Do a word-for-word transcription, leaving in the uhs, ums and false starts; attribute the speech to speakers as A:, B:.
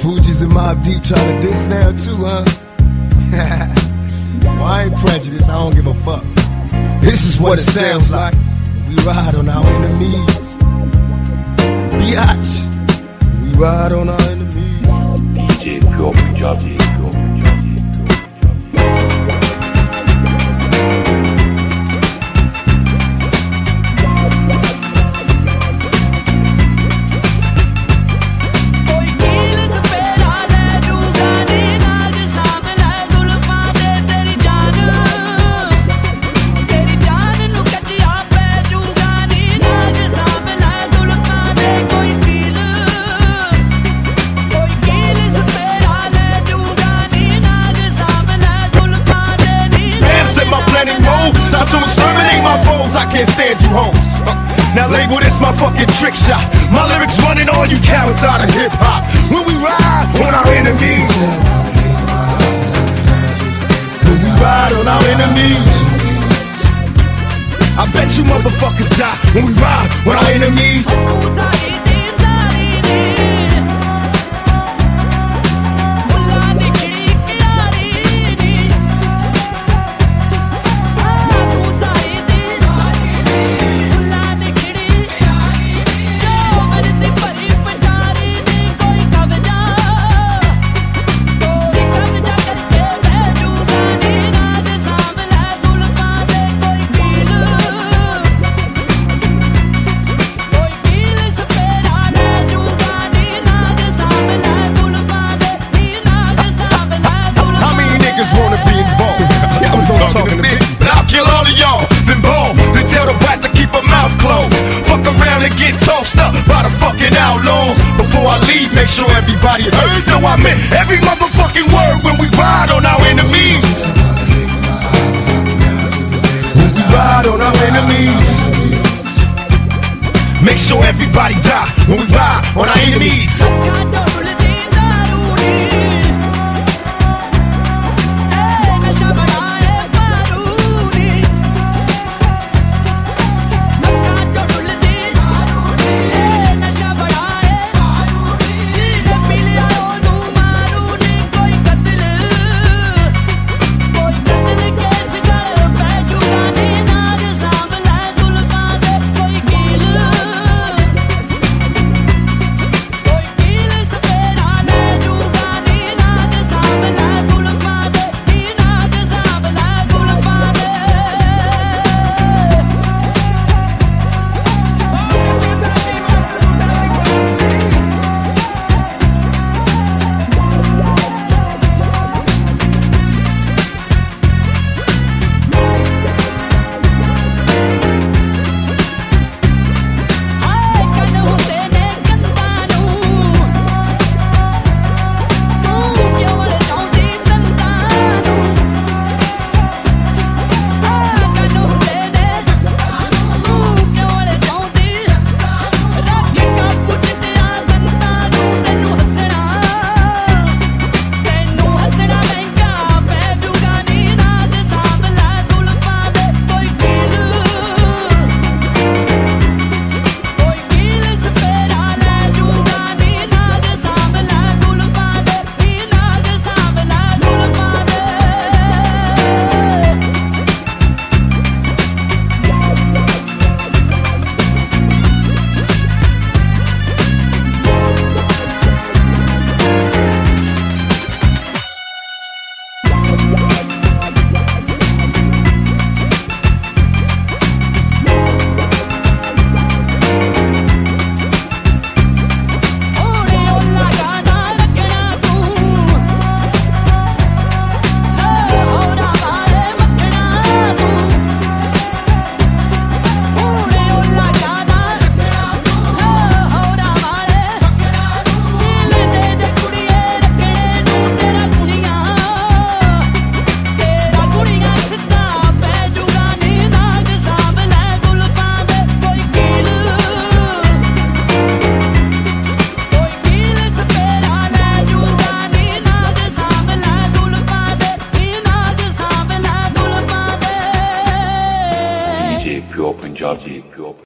A: Fugees and Mobb Deep trying to diss now too, huh? Well, I ain't prejudiced, I don't give a fuck. This is what it sounds like when we ride on our enemies. Biatch, we ride on our enemies.
B: D J Pure Punjabi.
A: To exterminate my foes, I can't stand you hoes. Uh, now label this my fucking trick shot. My lyrics running all you cowards out of hip hop. When we ride on our enemies, when we ride on our enemies, I bet you motherfuckers die when we ride on our enemies. Talking to me, but I'll kill all of y'all, then boom, then tell the rat to keep her mouth closed. Fuck around and get tossed up by the fucking outlaws. Before I leave, make sure everybody heard. No, I meant every motherfucking word when we ride on our enemies. When we ride on our enemies, make sure everybody die when we ride on our enemies.